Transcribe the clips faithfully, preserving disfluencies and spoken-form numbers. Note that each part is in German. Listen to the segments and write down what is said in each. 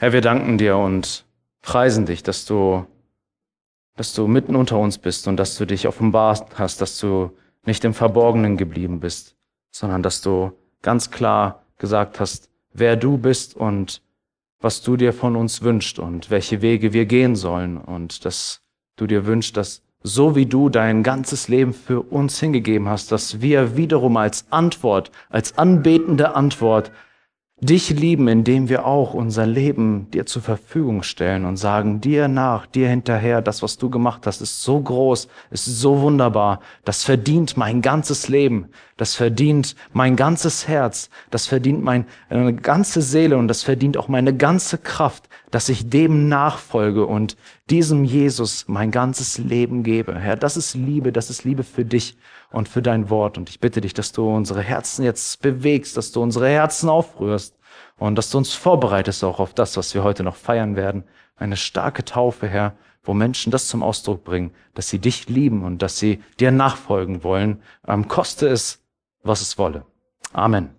Herr, wir danken dir und preisen dich, dass du, dass du mitten unter uns bist und dass du dich offenbart hast, dass du nicht im Verborgenen geblieben bist, sondern dass du ganz klar gesagt hast, wer du bist und was du dir von uns wünschst und welche Wege wir gehen sollen und dass du dir wünschst, dass so wie du dein ganzes Leben für uns hingegeben hast, dass wir wiederum als Antwort, als anbetende Antwort dich lieben, indem wir auch unser Leben dir zur Verfügung stellen und sagen, dir nach, dir hinterher, das, was du gemacht hast, ist so groß, ist so wunderbar, das verdient mein ganzes Leben, das verdient mein ganzes Herz, das verdient meine ganze Seele und das verdient auch meine ganze Kraft, dass ich dem nachfolge und diesem Jesus mein ganzes Leben gebe. Herr, das ist Liebe, das ist Liebe für dich und für dein Wort. Und ich bitte dich, dass du unsere Herzen jetzt bewegst, dass du unsere Herzen aufrührst und dass du uns vorbereitest auch auf das, was wir heute noch feiern werden. Eine starke Taufe, Herr, wo Menschen das zum Ausdruck bringen, dass sie dich lieben und dass sie dir nachfolgen wollen, ähm, koste es, was es wolle. Amen.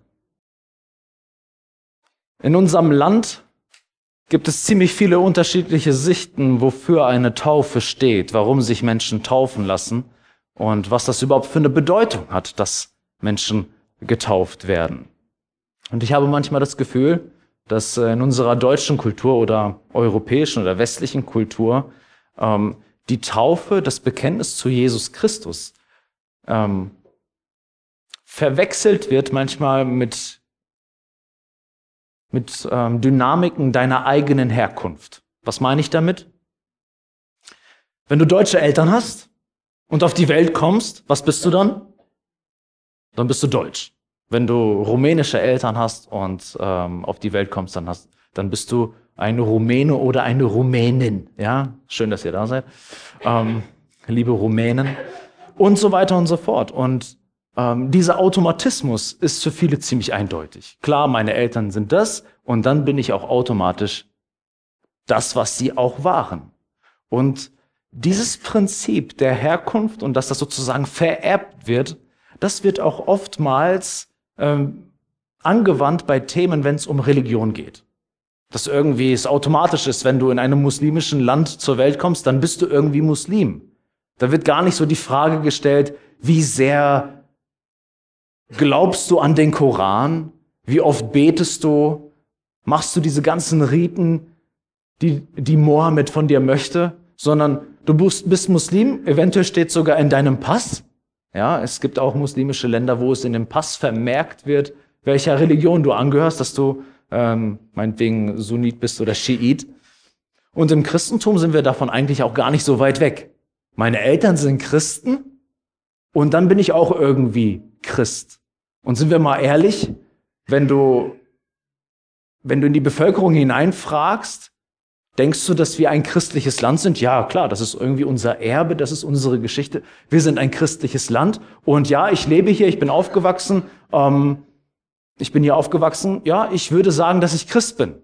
In unserem Land gibt es ziemlich viele unterschiedliche Sichten, wofür eine Taufe steht, warum sich Menschen taufen lassen und was das überhaupt für eine Bedeutung hat, dass Menschen getauft werden. Und ich habe manchmal das Gefühl, dass in unserer deutschen Kultur oder europäischen oder westlichen Kultur ähm, die Taufe, das Bekenntnis zu Jesus Christus ähm, verwechselt wird manchmal mit mit ähm, Dynamiken deiner eigenen Herkunft. Was meine ich damit? Wenn du deutsche Eltern hast und auf die Welt kommst, was bist du dann? Dann bist du deutsch. Wenn du rumänische Eltern hast und ähm, auf die Welt kommst, dann, hast, dann bist du ein Rumäne oder eine Rumänin. Ja, schön, dass ihr da seid. Ähm, liebe Rumänen. Und so weiter und so fort. Und Ähm, dieser Automatismus ist für viele ziemlich eindeutig. Klar, meine Eltern sind das und dann bin ich auch automatisch das, was sie auch waren. Und dieses Prinzip der Herkunft und dass das sozusagen vererbt wird, das wird auch oftmals ähm, angewandt bei Themen, wenn es um Religion geht. Dass irgendwie es automatisch ist, wenn du in einem muslimischen Land zur Welt kommst, dann bist du irgendwie Muslim. Da wird gar nicht so die Frage gestellt, wie sehr glaubst du an den Koran? Wie oft betest du? Machst du diese ganzen Riten, die, die Mohammed von dir möchte? Sondern du bist, bist Muslim, eventuell steht sogar in deinem Pass. Ja, es gibt auch muslimische Länder, wo es in dem Pass vermerkt wird, welcher Religion du angehörst, dass du ähm, meinetwegen Sunnit bist oder Schiit. Und im Christentum sind wir davon eigentlich auch gar nicht so weit weg. Meine Eltern sind Christen und dann bin ich auch irgendwie Christ. Und sind wir mal ehrlich, wenn du, wenn du in die Bevölkerung hineinfragst, denkst du, dass wir ein christliches Land sind? Ja, klar, das ist irgendwie unser Erbe, das ist unsere Geschichte. Wir sind ein christliches Land und ja, ich lebe hier, ich bin aufgewachsen, ähm, ich bin hier aufgewachsen, ja, ich würde sagen, dass ich Christ bin.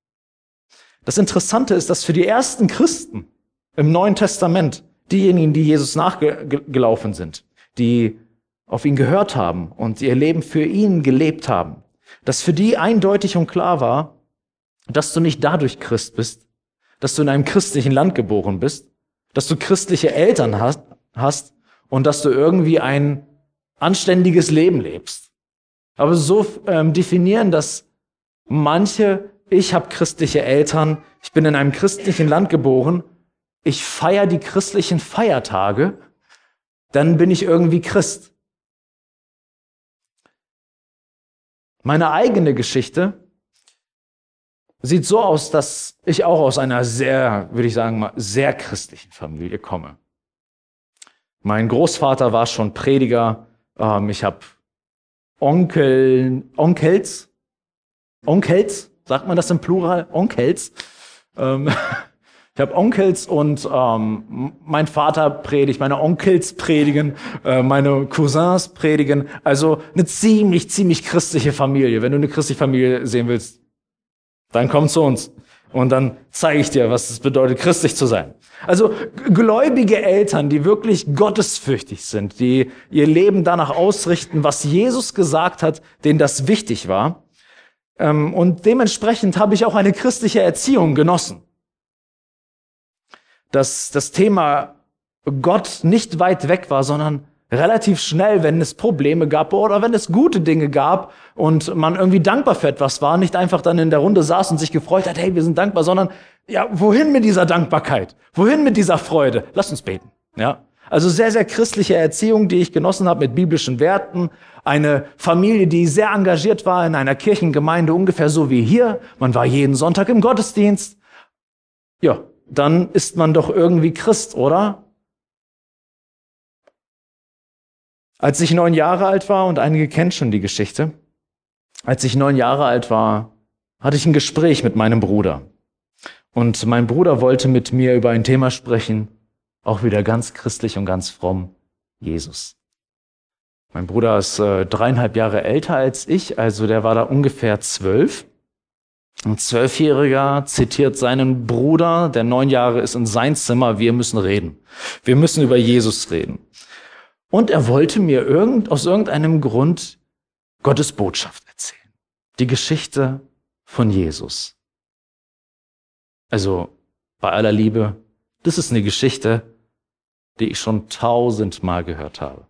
Das Interessante ist, dass für die ersten Christen im Neuen Testament, diejenigen, die Jesus nachgelaufen sind, die auf ihn gehört haben und ihr Leben für ihn gelebt haben, dass für die eindeutig und klar war, dass du nicht dadurch Christ bist, dass du in einem christlichen Land geboren bist, dass du christliche Eltern hast, hast und dass du irgendwie ein anständiges Leben lebst. Aber so ähm, definieren das manche, ich habe christliche Eltern, ich bin in einem christlichen Land geboren, ich feiere die christlichen Feiertage, dann bin ich irgendwie Christ. Meine eigene Geschichte sieht so aus, dass ich auch aus einer sehr, würde ich sagen, mal sehr christlichen Familie komme. Mein Großvater war schon Prediger. Ähm, ich habe Onkel, Onkels, Onkels, sagt man das im Plural? Onkels. Ähm, ich habe Onkels und ähm, mein Vater predigt, meine Onkels predigen, äh, meine Cousins predigen. Also eine ziemlich, ziemlich christliche Familie. Wenn du eine christliche Familie sehen willst, dann komm zu uns. Und dann zeige ich dir, was es bedeutet, christlich zu sein. Also gläubige Eltern, die wirklich gottesfürchtig sind, die ihr Leben danach ausrichten, was Jesus gesagt hat, denen das wichtig war. Ähm, und dementsprechend habe ich auch eine christliche Erziehung genossen. Dass das Thema Gott nicht weit weg war, sondern relativ schnell, wenn es Probleme gab oder wenn es gute Dinge gab und man irgendwie dankbar für etwas war, nicht einfach dann in der Runde saß und sich gefreut hat, hey, wir sind dankbar, sondern ja, wohin mit dieser Dankbarkeit? Wohin mit dieser Freude? Lass uns beten. Ja, also sehr, sehr christliche Erziehung, die ich genossen habe mit biblischen Werten. Eine Familie, die sehr engagiert war in einer Kirchengemeinde, ungefähr so wie hier. Man war jeden Sonntag im Gottesdienst. Ja, dann ist man doch irgendwie Christ, oder? Als ich neun Jahre alt war, und einige kennen schon die Geschichte, als ich neun Jahre alt war, hatte ich ein Gespräch mit meinem Bruder. Und mein Bruder wollte mit mir über ein Thema sprechen, auch wieder ganz christlich und ganz fromm, Jesus. Mein Bruder ist äh, dreieinhalb Jahre älter als ich, also der war da ungefähr zwölf. Ein Zwölfjähriger zitiert seinen Bruder, der neun Jahre ist, in sein Zimmer, wir müssen reden. Wir müssen über Jesus reden. Und er wollte mir irgend, aus irgendeinem Grund Gottes Botschaft erzählen. Die Geschichte von Jesus. Also bei aller Liebe, das ist eine Geschichte, die ich schon tausendmal gehört habe.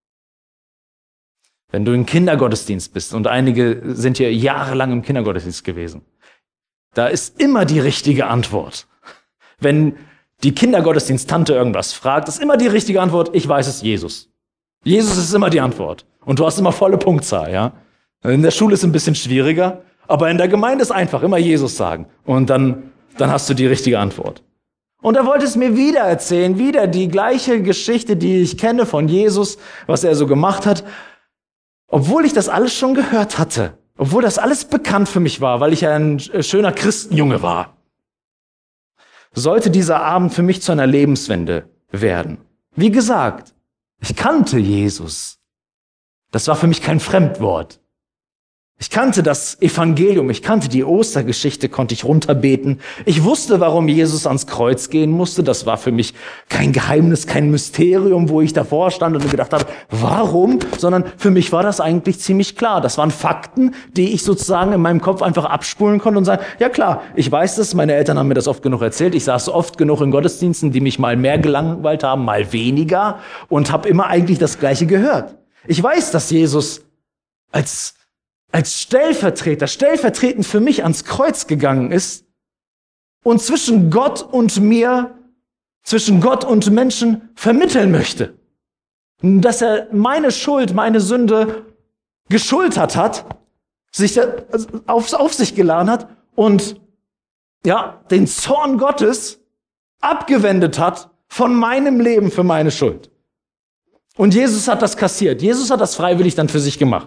Wenn du im Kindergottesdienst bist, und einige sind ja jahrelang im Kindergottesdienst gewesen, da ist immer die richtige Antwort. Wenn die Kindergottesdienst-Tante irgendwas fragt, ist immer die richtige Antwort, ich weiß es, Jesus. Jesus ist immer die Antwort. Und du hast immer volle Punktzahl, ja. In der Schule ist es ein bisschen schwieriger, aber in der Gemeinde ist einfach immer Jesus sagen. Und dann, dann hast du die richtige Antwort. Und er wollte es mir wieder erzählen, wieder die gleiche Geschichte, die ich kenne von Jesus, was er so gemacht hat. Obwohl ich das alles schon gehört hatte. Obwohl das alles bekannt für mich war, weil ich ein schöner Christenjunge war. Sollte dieser Abend für mich zu einer Lebenswende werden. Wie gesagt, ich kannte Jesus. Das war für mich kein Fremdwort. Ich kannte das Evangelium, ich kannte die Ostergeschichte, konnte ich runterbeten. Ich wusste, warum Jesus ans Kreuz gehen musste. Das war für mich kein Geheimnis, kein Mysterium, wo ich davor stand und gedacht habe, warum? Sondern für mich war das eigentlich ziemlich klar. Das waren Fakten, die ich sozusagen in meinem Kopf einfach abspulen konnte und sagen, ja klar, ich weiß das, meine Eltern haben mir das oft genug erzählt. Ich saß oft genug in Gottesdiensten, die mich mal mehr gelangweilt haben, mal weniger und habe immer eigentlich das Gleiche gehört. Ich weiß, dass Jesus als als Stellvertreter, stellvertretend für mich ans Kreuz gegangen ist und zwischen Gott und mir, zwischen Gott und Menschen vermitteln möchte. Dass er meine Schuld, meine Sünde geschultert hat, sich auf, auf sich geladen hat und ja, den Zorn Gottes abgewendet hat von meinem Leben für meine Schuld. Und Jesus hat das kassiert. Jesus hat das freiwillig dann für sich gemacht.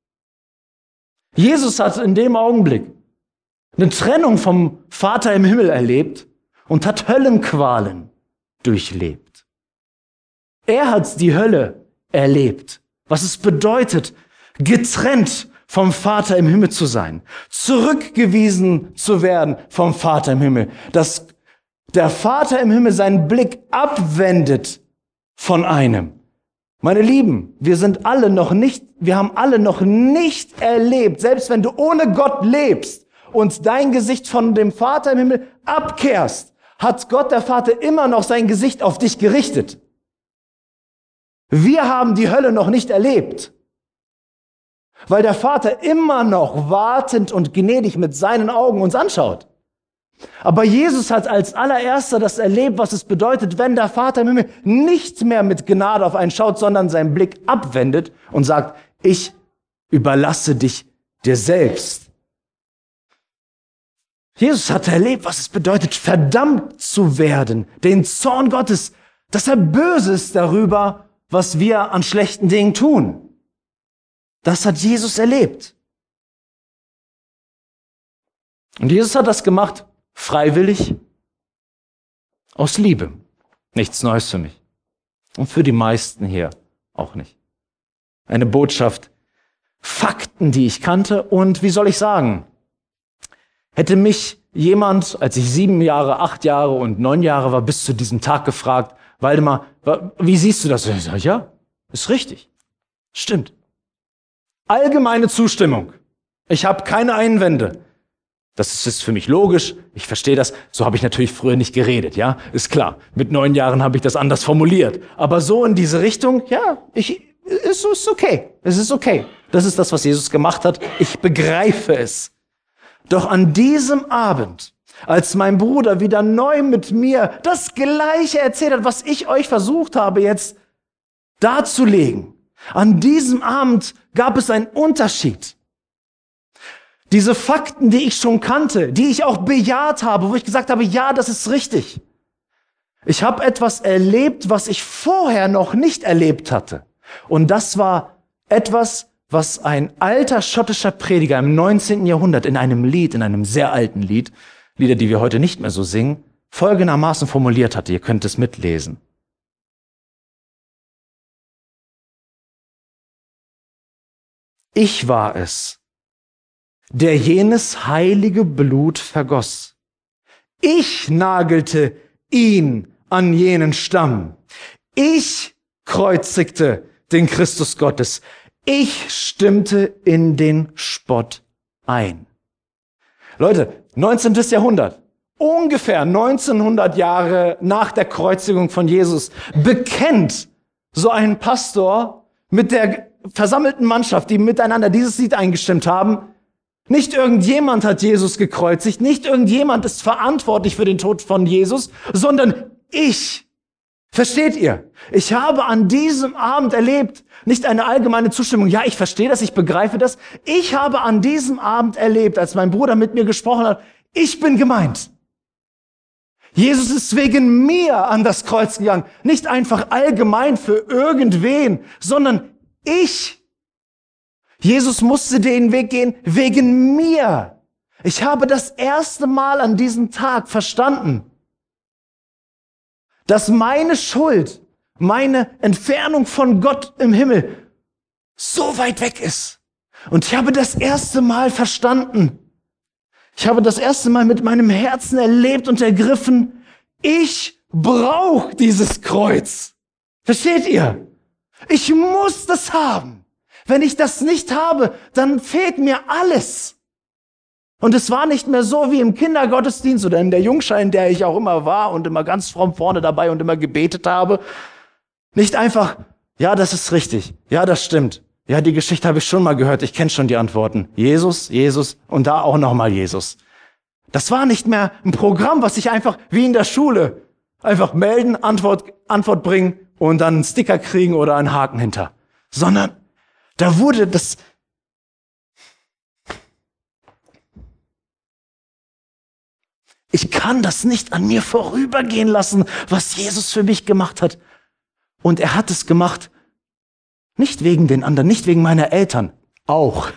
Jesus hat in dem Augenblick eine Trennung vom Vater im Himmel erlebt und hat Höllenqualen durchlebt. Er hat die Hölle erlebt, was es bedeutet, getrennt vom Vater im Himmel zu sein, zurückgewiesen zu werden vom Vater im Himmel, dass der Vater im Himmel seinen Blick abwendet von einem. Meine Lieben, wir sind alle noch nicht, wir haben alle noch nicht erlebt, selbst wenn du ohne Gott lebst und dein Gesicht von dem Vater im Himmel abkehrst, hat Gott, der Vater, immer noch sein Gesicht auf dich gerichtet. Wir haben die Hölle noch nicht erlebt, weil der Vater immer noch wartend und gnädig mit seinen Augen uns anschaut. Aber Jesus hat als allererster das erlebt, was es bedeutet, wenn der Vater im Himmel nicht mehr mit Gnade auf einen schaut, sondern seinen Blick abwendet und sagt, ich überlasse dich dir selbst. Jesus hat erlebt, was es bedeutet, verdammt zu werden, den Zorn Gottes, dass er böse ist darüber, was wir an schlechten Dingen tun. Das hat Jesus erlebt. Und Jesus hat das gemacht, freiwillig, aus Liebe. Nichts Neues für mich. Und für die meisten hier auch nicht. Eine Botschaft, Fakten, die ich kannte. Und wie soll ich sagen, hätte mich jemand, als ich sieben Jahre, acht Jahre und neun Jahre war, bis zu diesem Tag gefragt, Waldemar, wie siehst du das? Und ich sage, ja, ist richtig. Stimmt. Allgemeine Zustimmung. Ich habe keine Einwände. Das ist für mich logisch, ich verstehe das. So habe ich natürlich früher nicht geredet, ja, ist klar. Mit neun Jahren habe ich das anders formuliert. Aber so in diese Richtung, ja, ich, ist, ist okay. Es ist okay. Das ist das, was Jesus gemacht hat. Ich begreife es. Doch an diesem Abend, als mein Bruder wieder neu mit mir das Gleiche erzählt hat, was ich euch versucht habe jetzt darzulegen, an diesem Abend gab es einen Unterschied. Diese Fakten, die ich schon kannte, die ich auch bejaht habe, wo ich gesagt habe, ja, das ist richtig. Ich habe etwas erlebt, was ich vorher noch nicht erlebt hatte. Und das war etwas, was ein alter schottischer Prediger im neunzehnten Jahrhundert in einem Lied, in einem sehr alten Lied, Lieder, die wir heute nicht mehr so singen, folgendermaßen formuliert hatte. Ihr könnt es mitlesen. Ich war es, der jenes heilige Blut vergoss. Ich nagelte ihn an jenen Stamm. Ich kreuzigte den Christus Gottes. Ich stimmte in den Spott ein. Leute, neunzehntes Jahrhundert, ungefähr neunzehnhundert Jahre nach der Kreuzigung von Jesus, bekennt so ein Pastor mit der versammelten Mannschaft, die miteinander dieses Lied eingestimmt haben, nicht irgendjemand hat Jesus gekreuzigt, nicht irgendjemand ist verantwortlich für den Tod von Jesus, sondern ich. Versteht ihr? Ich habe an diesem Abend erlebt, nicht eine allgemeine Zustimmung, ja, ich verstehe das, ich begreife das. Ich habe an diesem Abend erlebt, als mein Bruder mit mir gesprochen hat, ich bin gemeint. Jesus ist wegen mir an das Kreuz gegangen, nicht einfach allgemein für irgendwen, sondern ich. Jesus musste den Weg gehen wegen mir. Ich habe das erste Mal an diesem Tag verstanden, dass meine Schuld, meine Entfernung von Gott im Himmel so weit weg ist. Und ich habe das erste Mal verstanden. Ich habe das erste Mal mit meinem Herzen erlebt und ergriffen, ich brauche dieses Kreuz. Versteht ihr? Ich muss das haben. Wenn ich das nicht habe, dann fehlt mir alles. Und es war nicht mehr so wie im Kindergottesdienst oder in der Jungschar, in der ich auch immer war und immer ganz fromm vorne dabei und immer gebetet habe. Nicht einfach, ja, das ist richtig, ja, das stimmt. Ja, die Geschichte habe ich schon mal gehört, ich kenne schon die Antworten. Jesus, Jesus und da auch nochmal Jesus. Das war nicht mehr ein Programm, was ich einfach wie in der Schule einfach melden, Antwort, Antwort bringen und dann einen Sticker kriegen oder einen Haken hinter. Sondern da wurde das, ich kann das nicht an mir vorübergehen lassen, was Jesus für mich gemacht hat. Und er hat es gemacht, nicht wegen den anderen, nicht wegen meiner Eltern, auch.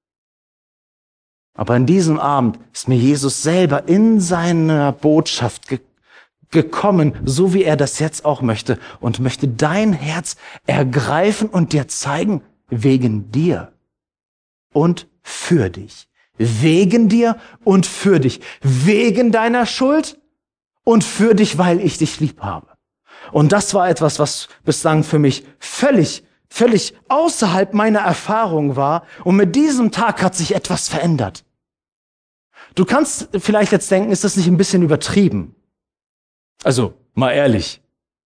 Aber an diesem Abend ist mir Jesus selber in seiner Botschaft ge- gekommen, so wie er das jetzt auch möchte, und möchte dein Herz ergreifen und dir zeigen, wegen dir und für dich. Wegen dir und für dich. Wegen deiner Schuld und für dich, weil ich dich lieb habe. Und das war etwas, was bislang für mich völlig, völlig außerhalb meiner Erfahrung war. Und mit diesem Tag hat sich etwas verändert. Du kannst vielleicht jetzt denken, ist das nicht ein bisschen übertrieben? Also, mal ehrlich.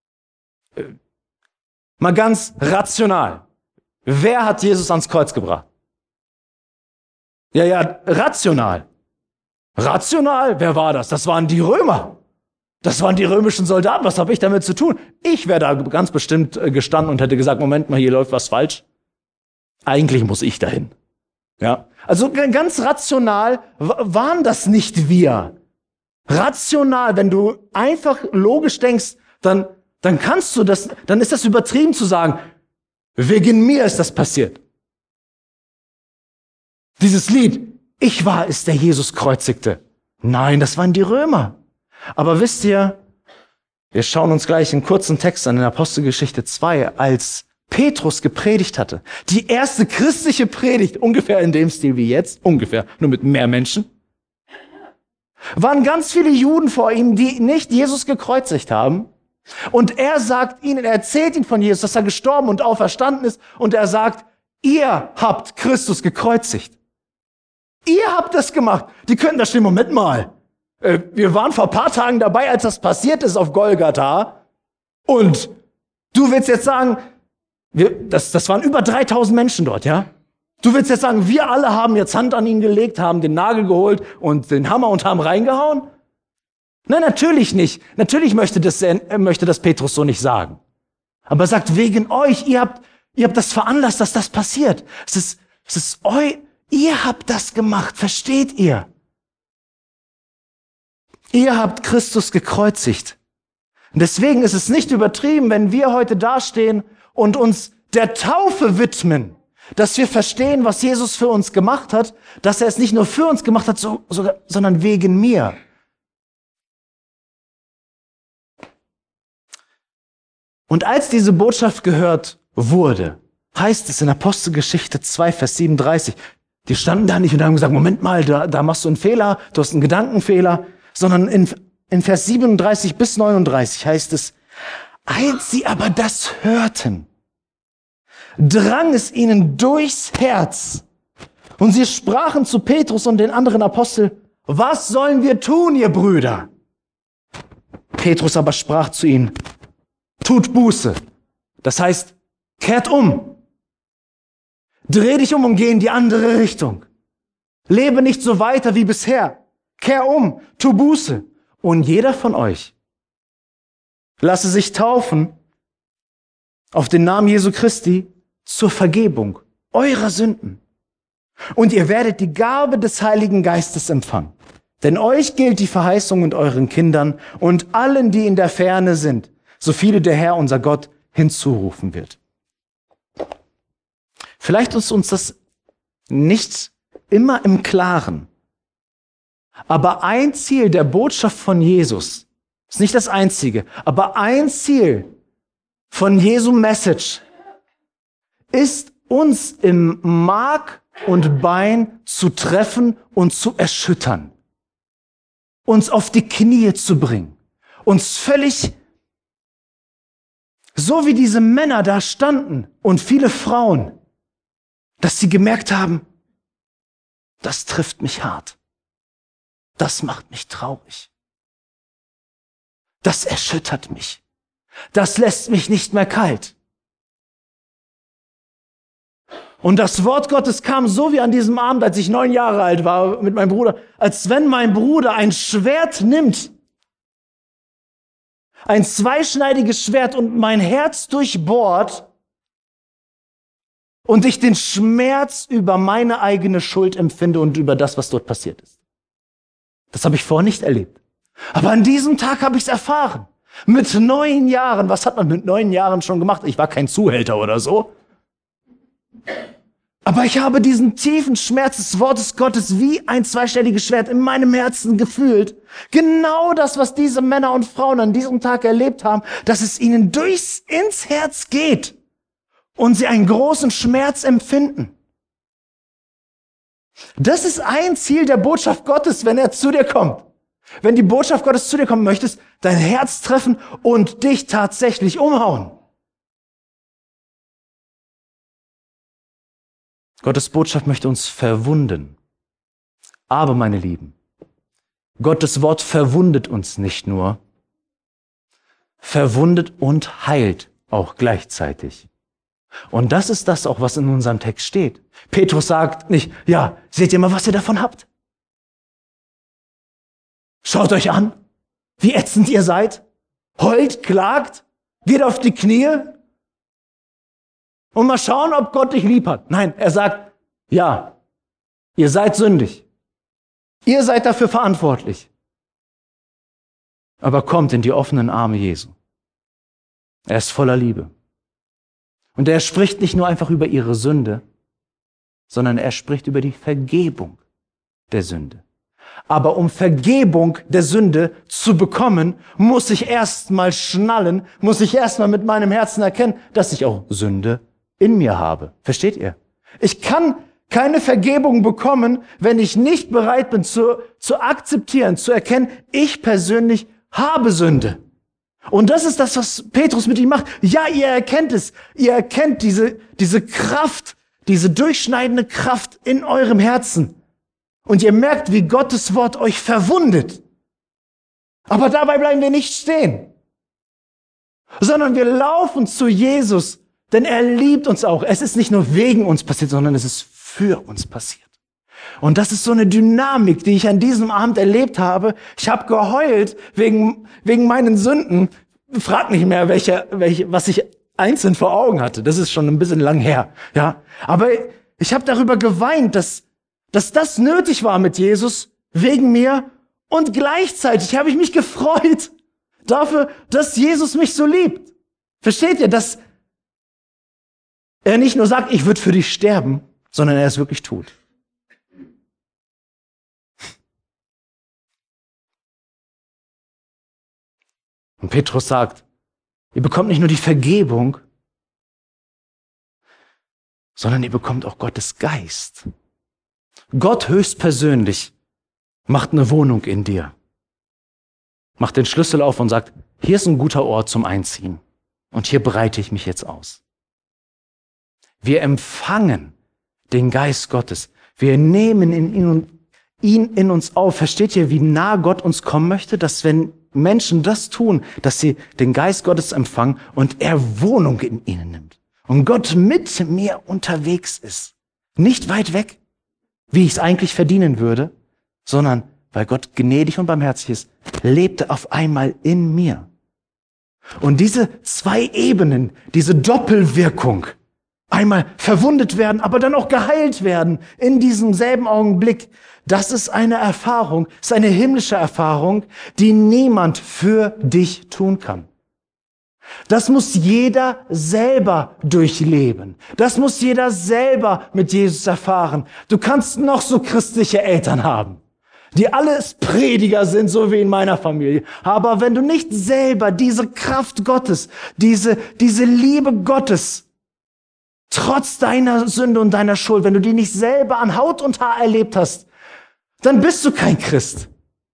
Mal ganz rational. Wer hat Jesus ans Kreuz gebracht? Ja, ja, rational. Rational? Wer war das? Das waren die Römer. Das waren die römischen Soldaten. Was habe ich damit zu tun? Ich wäre da ganz bestimmt gestanden und hätte gesagt, Moment mal, hier läuft was falsch. Eigentlich muss ich dahin. Ja, also ganz rational waren das nicht wir. Rational, wenn du einfach logisch denkst, dann, dann kannst du das, dann ist das übertrieben zu sagen, wegen mir ist das passiert. Dieses Lied, ich war es, der Jesus kreuzigte. Nein, das waren die Römer. Aber wisst ihr, wir schauen uns gleich einen kurzen Text an in Apostelgeschichte zwei, als Petrus gepredigt hatte. Die erste christliche Predigt, ungefähr in dem Stil wie jetzt, ungefähr, nur mit mehr Menschen. Waren ganz viele Juden vor ihm, die nicht Jesus gekreuzigt haben. Und er sagt ihnen, er erzählt ihnen von Jesus, dass er gestorben und auferstanden ist. Und er sagt, ihr habt Christus gekreuzigt. Ihr habt das gemacht. Die könnten da stehen, Moment mal. Äh, wir waren vor ein paar Tagen dabei, als das passiert ist auf Golgatha. Und du willst jetzt sagen, wir, das, das waren über dreitausend Menschen dort, ja? Du willst jetzt sagen, wir alle haben jetzt Hand an ihn gelegt, haben den Nagel geholt und den Hammer und haben reingehauen? Nein, natürlich nicht. Natürlich möchte das, äh, möchte das Petrus so nicht sagen. Aber er sagt, wegen euch, ihr habt, ihr habt das veranlasst, dass das passiert. Es ist, es ist eu, ihr habt das gemacht, versteht ihr? Ihr habt Christus gekreuzigt. Und deswegen ist es nicht übertrieben, wenn wir heute dastehen und uns der Taufe widmen, dass wir verstehen, was Jesus für uns gemacht hat, dass er es nicht nur für uns gemacht hat, so, sogar, sondern wegen mir. Und als diese Botschaft gehört wurde, heißt es in Apostelgeschichte zwei, Vers siebenunddreißig, die standen da nicht und haben gesagt, Moment mal, da, da machst du einen Fehler, du hast einen Gedankenfehler, sondern in, in Vers siebenunddreißig bis neununddreißig heißt es, als sie aber das hörten, drang es ihnen durchs Herz und sie sprachen zu Petrus und den anderen Aposteln, was sollen wir tun, ihr Brüder? Petrus aber sprach zu ihnen, tut Buße. Das heißt, kehrt um. Dreh dich um und geh in die andere Richtung. Lebe nicht so weiter wie bisher. Kehr um, tu Buße. Und jeder von euch lasse sich taufen auf den Namen Jesu Christi zur Vergebung eurer Sünden. Und ihr werdet die Gabe des Heiligen Geistes empfangen. Denn euch gilt die Verheißung und euren Kindern und allen, die in der Ferne sind, so viele der Herr, unser Gott, hinzurufen wird. Vielleicht ist uns das nicht immer im Klaren. Aber ein Ziel der Botschaft von Jesus, ist nicht das einzige, aber ein Ziel von Jesu Message ist, uns im Mark und Bein zu treffen und zu erschüttern. Uns auf die Knie zu bringen. Uns völlig, so wie diese Männer da standen und viele Frauen, dass sie gemerkt haben, das trifft mich hart. Das macht mich traurig. Das erschüttert mich. Das lässt mich nicht mehr kalt. Und das Wort Gottes kam so wie an diesem Abend, als ich neun Jahre alt war mit meinem Bruder, als wenn mein Bruder ein Schwert nimmt, ein zweischneidiges Schwert und mein Herz durchbohrt und ich den Schmerz über meine eigene Schuld empfinde und über das, was dort passiert ist. Das habe ich vorher nicht erlebt. Aber an diesem Tag habe ich es erfahren. Mit neun Jahren, was hat man mit neun Jahren schon gemacht? Ich war kein Zuhälter oder so. Aber ich habe diesen tiefen Schmerz des Wortes Gottes wie ein zweischneidiges Schwert in meinem Herzen gefühlt. Genau das, was diese Männer und Frauen an diesem Tag erlebt haben, dass es ihnen durchs ins Herz geht und sie einen großen Schmerz empfinden. Das ist ein Ziel der Botschaft Gottes, wenn er zu dir kommt. Wenn die Botschaft Gottes zu dir kommen möchtest, dein Herz treffen und dich tatsächlich umhauen. Gottes Botschaft möchte uns verwunden. Aber, meine Lieben, Gottes Wort verwundet uns nicht nur, verwundet und heilt auch gleichzeitig. Und das ist das auch, was in unserem Text steht. Petrus sagt nicht, ja, seht ihr mal, was ihr davon habt? Schaut euch an, wie ätzend ihr seid, heult, klagt, geht auf die Knie und mal schauen, ob Gott dich lieb hat. Nein, er sagt, ja, ihr seid sündig. Ihr seid dafür verantwortlich. Aber kommt in die offenen Arme Jesu. Er ist voller Liebe. Und er spricht nicht nur einfach über ihre Sünde, sondern er spricht über die Vergebung der Sünde. Aber um Vergebung der Sünde zu bekommen, muss ich erstmal schnallen, muss ich erstmal mit meinem Herzen erkennen, dass ich auch Sünde in mir habe. Versteht ihr? Ich kann keine Vergebung bekommen, wenn ich nicht bereit bin zu, zu akzeptieren, zu erkennen, ich persönlich habe Sünde. Und das ist das, was Petrus mit ihm macht. Ja, ihr erkennt es. Ihr erkennt diese, diese Kraft, diese durchschneidende Kraft in eurem Herzen. Und ihr merkt, wie Gottes Wort euch verwundet. Aber dabei bleiben wir nicht stehen, sondern wir laufen zu Jesus, denn er liebt uns auch. Es ist nicht nur wegen uns passiert, sondern es ist für uns passiert. Und das ist so eine Dynamik, die ich an diesem Abend erlebt habe. Ich habe geheult wegen, wegen meinen Sünden. Frag nicht mehr, welche, welche, was ich einzeln vor Augen hatte. Das ist schon ein bisschen lang her. Ja, aber ich habe darüber geweint, dass, dass das nötig war mit Jesus, wegen mir. Und gleichzeitig habe ich mich gefreut dafür, dass Jesus mich so liebt. Versteht ihr, dass er nicht nur sagt, ich würde für dich sterben, sondern er es wirklich tut. Und Petrus sagt, ihr bekommt nicht nur die Vergebung, sondern ihr bekommt auch Gottes Geist. Gott höchstpersönlich macht eine Wohnung in dir. Macht den Schlüssel auf und sagt, hier ist ein guter Ort zum Einziehen. Und hier breite ich mich jetzt aus. Wir empfangen den Geist Gottes. Wir nehmen in ihn, ihn in uns auf. Versteht ihr, wie nah Gott uns kommen möchte? Dass wenn Menschen das tun, dass sie den Geist Gottes empfangen und er Wohnung in ihnen nimmt. Und Gott mit mir unterwegs ist. Nicht weit weg, wie ich es eigentlich verdienen würde, sondern weil Gott gnädig und barmherzig ist, lebte auf einmal in mir. Und diese zwei Ebenen, diese Doppelwirkung, einmal verwundet werden, aber dann auch geheilt werden in diesem selben Augenblick, das ist eine Erfahrung, ist eine himmlische Erfahrung, die niemand für dich tun kann. Das muss jeder selber durchleben. Das muss jeder selber mit Jesus erfahren. Du kannst noch so christliche Eltern haben, die alles Prediger sind, so wie in meiner Familie. Aber wenn du nicht selber diese Kraft Gottes, diese, diese Liebe Gottes, trotz deiner Sünde und deiner Schuld, wenn du die nicht selber an Haut und Haar erlebt hast, dann bist du kein Christ.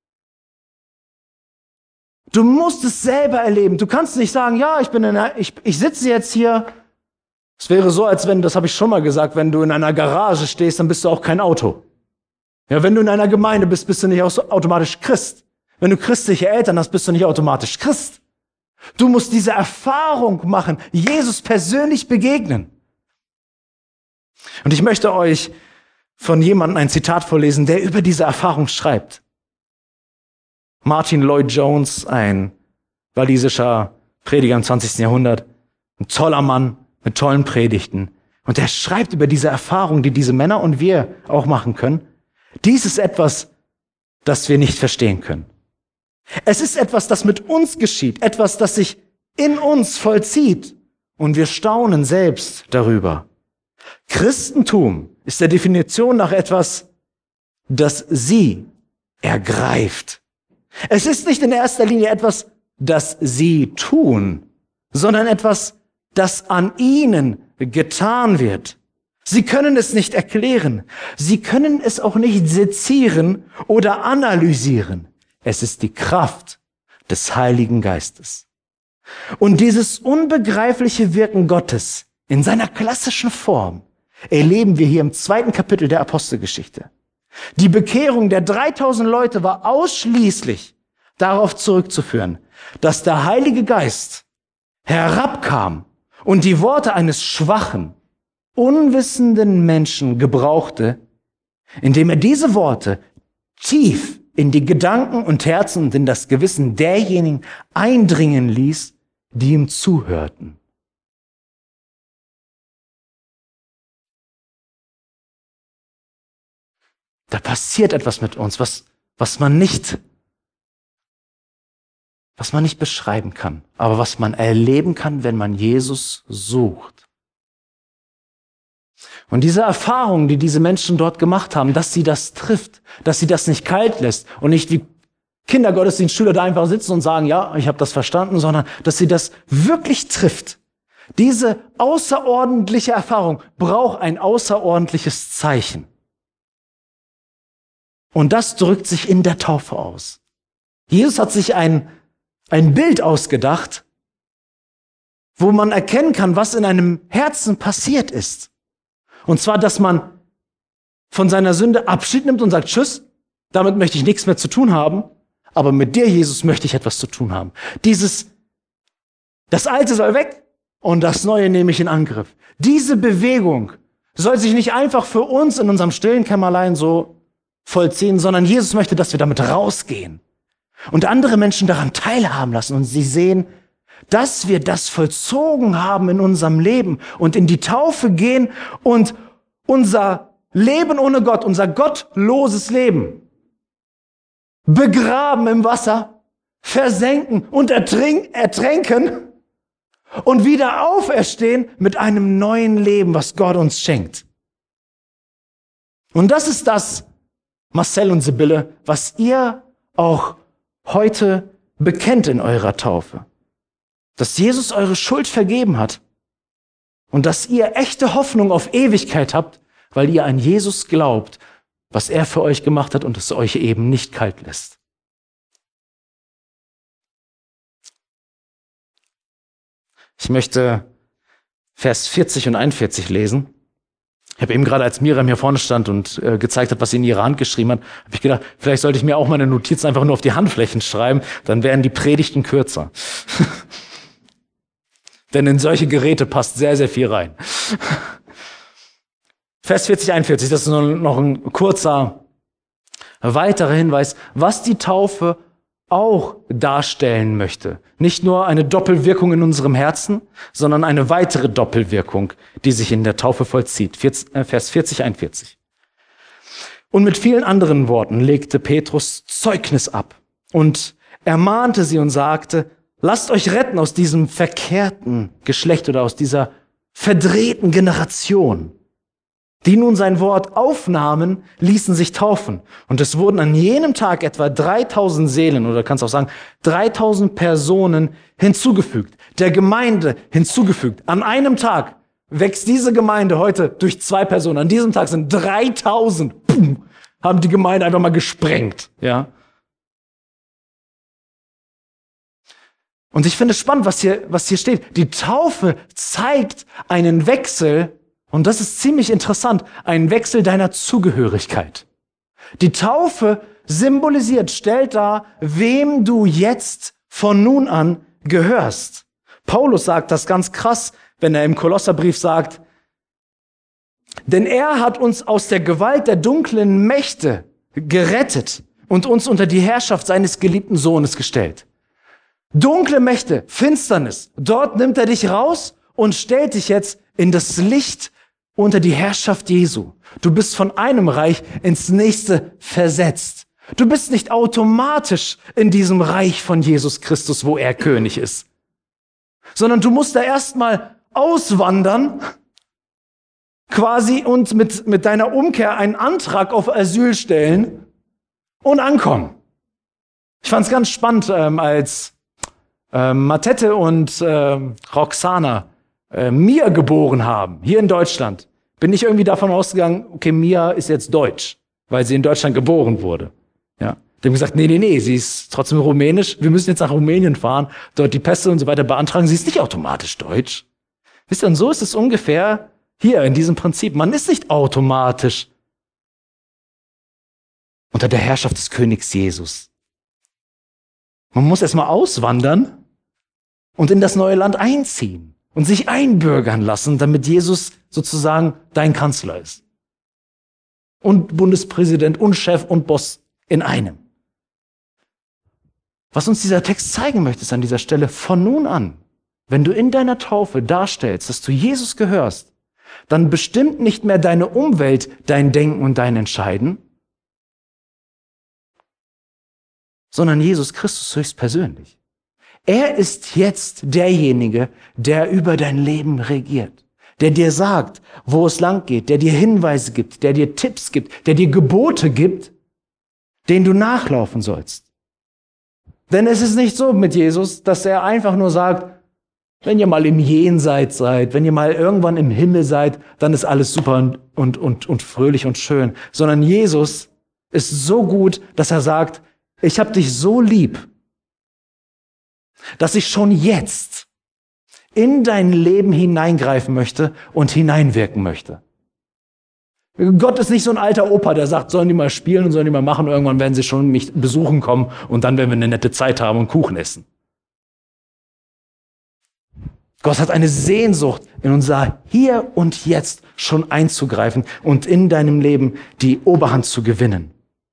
Du musst es selber erleben. Du kannst nicht sagen, ja, ich bin in einer, ich, ich sitze jetzt hier. Es wäre so, als wenn, das habe ich schon mal gesagt, wenn du in einer Garage stehst, dann bist du auch kein Auto. Ja, wenn du in einer Gemeinde bist, bist du nicht automatisch Christ. Wenn du christliche Eltern hast, bist du nicht automatisch Christ. Du musst diese Erfahrung machen, Jesus persönlich begegnen. Und ich möchte euch von jemandem ein Zitat vorlesen, der über diese Erfahrung schreibt. Martin Lloyd-Jones, ein walisischer Prediger im zwanzigsten Jahrhundert, ein toller Mann mit tollen Predigten. Und er schreibt über diese Erfahrung, die diese Männer und wir auch machen können. Dies ist etwas, das wir nicht verstehen können. Es ist etwas, das mit uns geschieht, etwas, das sich in uns vollzieht. Und wir staunen selbst darüber. Christentum ist der Definition nach etwas, das sie ergreift. Es ist nicht in erster Linie etwas, das sie tun, sondern etwas, das an ihnen getan wird. Sie können es nicht erklären. Sie können es auch nicht sezieren oder analysieren. Es ist die Kraft des Heiligen Geistes. Und dieses unbegreifliche Wirken Gottes in seiner klassischen Form erleben wir hier im zweiten Kapitel der Apostelgeschichte. Die Bekehrung der dreitausend Leute war ausschließlich darauf zurückzuführen, dass der Heilige Geist herabkam und die Worte eines schwachen, unwissenden Menschen gebrauchte, indem er diese Worte tief in die Gedanken und Herzen und in das Gewissen derjenigen eindringen ließ, die ihm zuhörten. Da passiert etwas mit uns, was, was man nicht, was man nicht beschreiben kann, aber was man erleben kann, wenn man Jesus sucht. Und diese Erfahrung, die diese Menschen dort gemacht haben, dass sie das trifft, dass sie das nicht kalt lässt und nicht wie Kindergottesdienstschüler da einfach sitzen und sagen, ja, ich habe das verstanden, sondern dass sie das wirklich trifft. Diese außerordentliche Erfahrung braucht ein außerordentliches Zeichen. Und das drückt sich in der Taufe aus. Jesus hat sich ein, ein Bild ausgedacht, wo man erkennen kann, was in einem Herzen passiert ist. Und zwar, dass man von seiner Sünde Abschied nimmt und sagt, tschüss, damit möchte ich nichts mehr zu tun haben, aber mit dir, Jesus, möchte ich etwas zu tun haben. Dieses, das Alte soll weg und das Neue nehme ich in Angriff. Diese Bewegung soll sich nicht einfach für uns in unserem stillen Kämmerlein so vollziehen, sondern Jesus möchte, dass wir damit rausgehen und andere Menschen daran teilhaben lassen und sie sehen, dass wir das vollzogen haben in unserem Leben und in die Taufe gehen und unser Leben ohne Gott, unser gottloses Leben begraben im Wasser, versenken und ertrink- ertränken und wieder auferstehen mit einem neuen Leben, was Gott uns schenkt. Und das ist das, Marcel und Sibylle, was ihr auch heute bekennt in eurer Taufe. Dass Jesus eure Schuld vergeben hat und dass ihr echte Hoffnung auf Ewigkeit habt, weil ihr an Jesus glaubt, was er für euch gemacht hat und es euch eben nicht kalt lässt. Ich möchte Vers vierzig und einundvierzig lesen. Ich habe eben gerade, als Miriam hier vorne stand und äh, gezeigt hat, was sie in ihre Hand geschrieben hat, habe ich gedacht, vielleicht sollte ich mir auch meine Notizen einfach nur auf die Handflächen schreiben, dann wären die Predigten kürzer. Denn in solche Geräte passt sehr, sehr viel rein. Vers vierzig, einundvierzig, das ist noch ein kurzer weiterer Hinweis, was die Taufe auch darstellen möchte. Nicht nur eine Doppelwirkung in unserem Herzen, sondern eine weitere Doppelwirkung, die sich in der Taufe vollzieht. Vers vierzig, einundvierzig. Und mit vielen anderen Worten legte Petrus Zeugnis ab und ermahnte sie und sagte, lasst euch retten aus diesem verkehrten Geschlecht oder aus dieser verdrehten Generation. Die nun sein Wort aufnahmen, ließen sich taufen. Und es wurden an jenem Tag etwa dreitausend Seelen, oder kannst auch sagen, dreitausend Personen hinzugefügt, der Gemeinde hinzugefügt. An einem Tag wächst diese Gemeinde heute durch zwei Personen. An diesem Tag sind dreitausend, pum, haben die Gemeinde einfach mal gesprengt, ja. Und ich finde es spannend, was hier, was hier steht. Die Taufe zeigt einen Wechsel. Und das ist ziemlich interessant, ein Wechsel deiner Zugehörigkeit. Die Taufe symbolisiert, stellt dar, wem du jetzt von nun an gehörst. Paulus sagt das ganz krass, wenn er im Kolosserbrief sagt, denn er hat uns aus der Gewalt der dunklen Mächte gerettet und uns unter die Herrschaft seines geliebten Sohnes gestellt. Dunkle Mächte, Finsternis, dort nimmt er dich raus und stellt dich jetzt in das Licht unter die Herrschaft Jesu. Du bist von einem Reich ins nächste versetzt. Du bist nicht automatisch in diesem Reich von Jesus Christus, wo er König ist, sondern du musst da erstmal auswandern, quasi, und mit, mit deiner Umkehr einen Antrag auf Asyl stellen und ankommen. Ich fand es ganz spannend, ähm, als ähm, Matete und ähm, Roxana äh, Mia geboren haben, hier in Deutschland, bin ich irgendwie davon ausgegangen, okay, Mia ist jetzt deutsch, weil sie in Deutschland geboren wurde. Ja. Die haben gesagt, nee, nee, nee, sie ist trotzdem rumänisch, wir müssen jetzt nach Rumänien fahren, dort die Pässe und so weiter beantragen, sie ist nicht automatisch deutsch. Wisst ihr, und so ist es ungefähr hier in diesem Prinzip. Man ist nicht automatisch unter der Herrschaft des Königs Jesus. Man muss erstmal auswandern und in das neue Land einziehen und sich einbürgern lassen, damit Jesus sozusagen dein Kanzler ist. Und Bundespräsident und Chef und Boss in einem. Was uns dieser Text zeigen möchte, ist an dieser Stelle, von nun an, wenn du in deiner Taufe darstellst, dass du Jesus gehörst, dann bestimmt nicht mehr deine Umwelt dein Denken und dein Entscheiden, sondern Jesus Christus höchstpersönlich. Er ist jetzt derjenige, der über dein Leben regiert, der dir sagt, wo es lang geht, der dir Hinweise gibt, der dir Tipps gibt, der dir Gebote gibt, denen du nachlaufen sollst. Denn es ist nicht so mit Jesus, dass er einfach nur sagt, wenn ihr mal im Jenseits seid, wenn ihr mal irgendwann im Himmel seid, dann ist alles super und, und, und, und fröhlich und schön. Sondern Jesus ist so gut, dass er sagt, ich habe dich so lieb, dass ich schon jetzt in dein Leben hineingreifen möchte und hineinwirken möchte. Gott ist nicht so ein alter Opa, der sagt, sollen die mal spielen und sollen die mal machen, irgendwann werden sie schon mich besuchen kommen und dann werden wir eine nette Zeit haben und Kuchen essen. Gott hat eine Sehnsucht, in unser Hier und Jetzt schon einzugreifen und in deinem Leben die Oberhand zu gewinnen.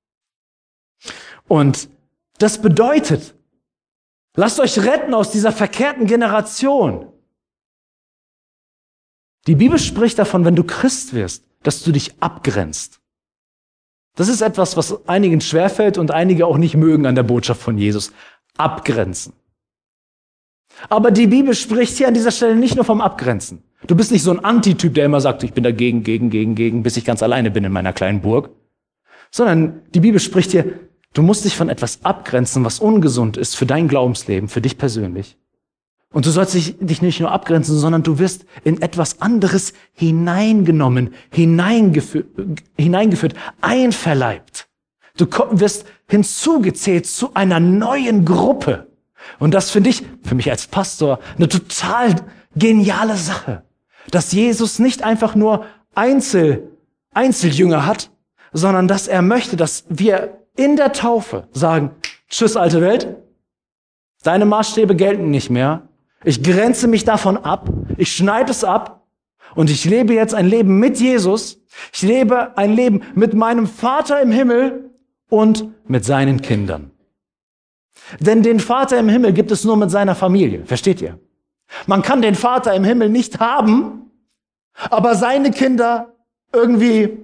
Und das bedeutet, lasst euch retten aus dieser verkehrten Generation. Die Bibel spricht davon, wenn du Christ wirst, dass du dich abgrenzt. Das ist etwas, was einigen schwerfällt und einige auch nicht mögen an der Botschaft von Jesus. Abgrenzen. Aber die Bibel spricht hier an dieser Stelle nicht nur vom Abgrenzen. Du bist nicht so ein Antityp, der immer sagt, ich bin dagegen, gegen, gegen, gegen, bis ich ganz alleine bin in meiner kleinen Burg. Sondern die Bibel spricht hier, du musst dich von etwas abgrenzen, was ungesund ist für dein Glaubensleben, für dich persönlich. Und du sollst dich, dich nicht nur abgrenzen, sondern du wirst in etwas anderes hineingenommen, hineingeführt, hineingeführt, einverleibt. Du wirst hinzugezählt zu einer neuen Gruppe. Und das finde ich, für mich als Pastor, eine total geniale Sache. Dass Jesus nicht einfach nur Einzel, Einzeljünger hat, sondern dass er möchte, dass wir in der Taufe sagen, tschüss alte Welt, deine Maßstäbe gelten nicht mehr. Ich grenze mich davon ab, ich schneide es ab und ich lebe jetzt ein Leben mit Jesus. Ich lebe ein Leben mit meinem Vater im Himmel und mit seinen Kindern. Denn den Vater im Himmel gibt es nur mit seiner Familie, versteht ihr? Man kann den Vater im Himmel nicht haben, aber seine Kinder irgendwie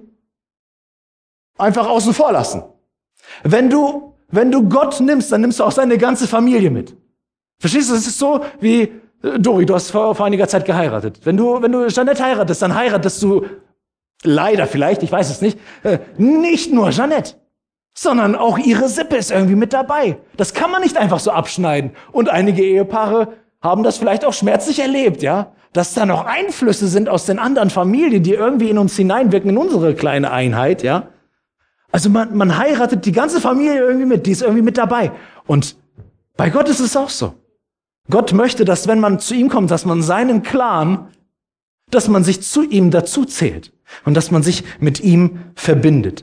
einfach außen vor lassen. Wenn du, wenn du Gott nimmst, dann nimmst du auch seine ganze Familie mit. Verstehst du, das ist so wie, Dori, du hast vor, vor einiger Zeit geheiratet. Wenn du, wenn du Jeanette heiratest, dann heiratest du leider vielleicht, ich weiß es nicht, äh, nicht nur Jeanette, sondern auch ihre Sippe ist irgendwie mit dabei. Das kann man nicht einfach so abschneiden. Und einige Ehepaare haben das vielleicht auch schmerzlich erlebt, ja, dass da noch Einflüsse sind aus den anderen Familien, die irgendwie in uns hineinwirken, in unsere kleine Einheit, ja. Also man, man heiratet die ganze Familie irgendwie mit, die ist irgendwie mit dabei. Und bei Gott ist es auch so. Gott möchte, dass wenn man zu ihm kommt, dass man seinen Clan, dass man sich zu ihm dazu zählt und dass man sich mit ihm verbindet.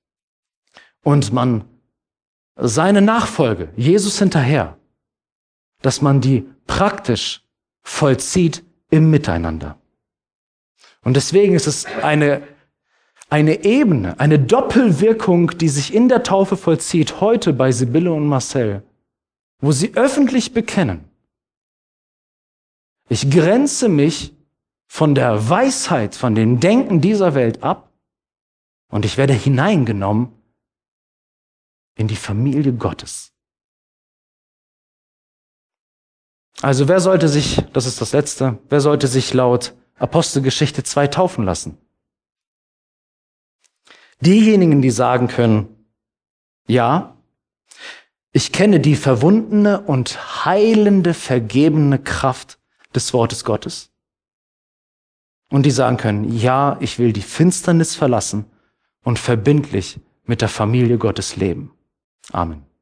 Und man seine Nachfolge, Jesus hinterher, dass man die praktisch vollzieht im Miteinander. Und deswegen ist es eine, eine Ebene, eine Doppelwirkung, die sich in der Taufe vollzieht, heute bei Sibylle und Marcel, wo sie öffentlich bekennen, ich grenze mich von der Weisheit, von dem Denken dieser Welt ab und ich werde hineingenommen in die Familie Gottes. Also wer sollte sich, das ist das Letzte, wer sollte sich laut Apostelgeschichte zwei taufen lassen? Diejenigen, die sagen können, ja, ich kenne die verwundene und heilende, vergebene Kraft des Wortes Gottes. Und die sagen können, ja, ich will die Finsternis verlassen und verbindlich mit der Familie Gottes leben. Amen.